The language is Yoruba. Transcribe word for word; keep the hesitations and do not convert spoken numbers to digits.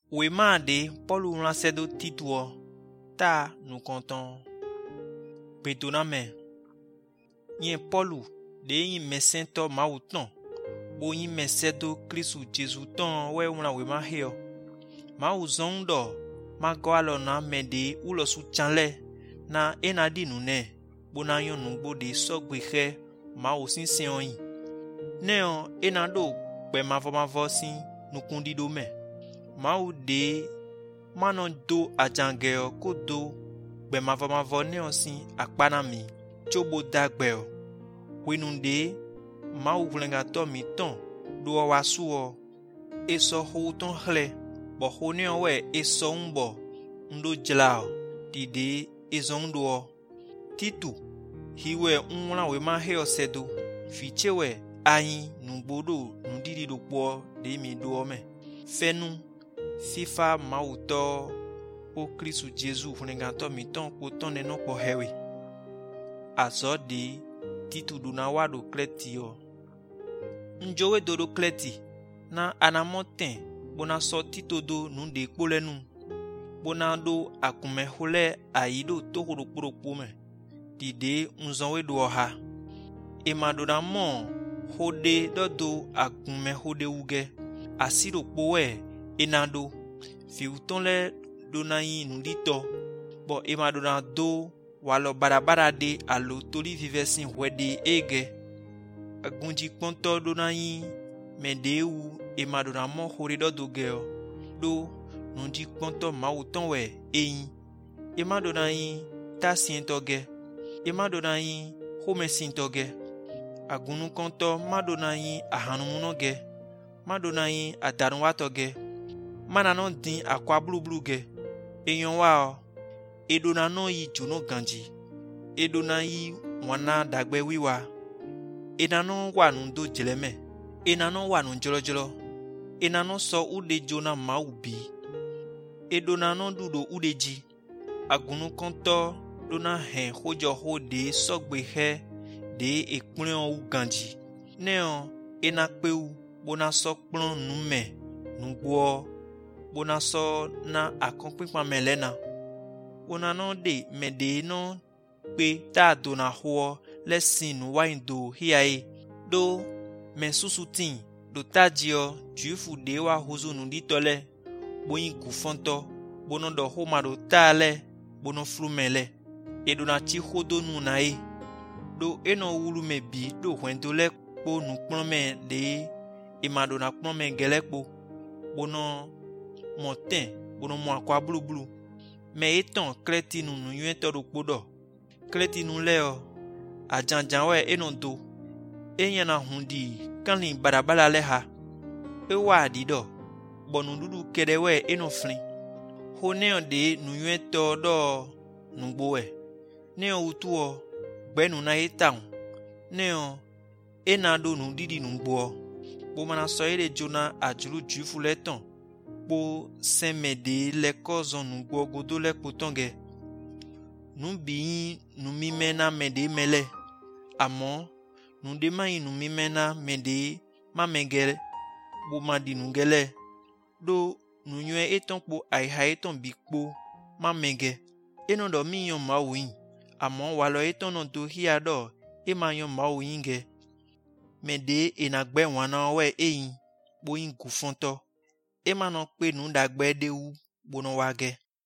Wema de Paul Racedo Tito ta nous comptons. Petoname. Yen Paul de yin mesento mauton. Bo yin mesedo Kristu Jesu ton we una wema heo. Ma uzondo ma goalo na mede ulo su chanle na enadi nune. Bona yon nungbo de sogbehe ma osin seon. Neo enado be mavo mavo sin nukundi do me. Ma u de manon do ajangeo ko do be mavo mavo neo sin akpanami chobo dagbeo. Wenunde ma u vlenga to mi ton do wasuo eso ho ton hle bo ho neo we eso umbo ndo jlao dide ezondo titu hiwe unwa we ma he osedo fichewe ayin nugbodo nudidi do po de mi do me fenu fifa mauto o Kristu Jesu vlenga to mi ton ko ton ne no po hewe azodi titu do na wado kleti o njowe dodo kleti na anamoten bona so tito do nunde kpolenu bona do akume hole aido to horoporopo me dide unzonwe do ha e madona mo hode dodo akume hode uge asiro powe enado fi utonle donayi nundito bo e madona do walo barabara de alo tori vivesin wede ege agunji ponto donayi medeu e madona mo hore dodo geo do nundi ponto mauton we eyin e madona yi ta sientoge e madona yi home sintoge agunu konto madona yi ahanumunoge madona yi adarunwatoge manano din akwa blubluge eyon wa edona no yi juno ganji edona yi wana dagbe wiwa enano wa nundo jeleme enano wa nun jolojolo enano so ude jona maubi edona no dudo udeji agunu konto dona hen hojo hode sogbe he de ekplen u ganji neo enapeu bona so plon nume nugbo bona so na akonpinpa melena bona no de mede no pe ta dona ho lesin waindo hiae do mensusutin do tajio jufu de wa hozo nundi tole boyin kufonto bono do homaro tale bono flumele edona ti hodo nu na e do eno wulu me bi do hwendo le po nu plome de e madona plome gelepo bono moten bono mo akwa blu blu me eton kreti nu nu yuen to do podo kreti nu leo ajanjan we eno do enyana hundi kanli barabala le ha e wa dido bonu dudu kedewe eno flin ho neo de nu yuen to do nugbo we neo utuo gbenu na etaun neo enado nu didi nugbo bo mana so ere jona ajuru jufu leton po semede le kozon nugbo godo le potonge nu bi nu mimena mede mele amo nu de mai nu mimena mede mamengere bo madi nungele do nu yue eton po ai ha eton bikpo mamenge eno do miyon mawin amo walo eton no do hiado e mayon mawinge mede enagbe wana we eyin bo yin gufonto e ma no pe nu dagbe de u bono wage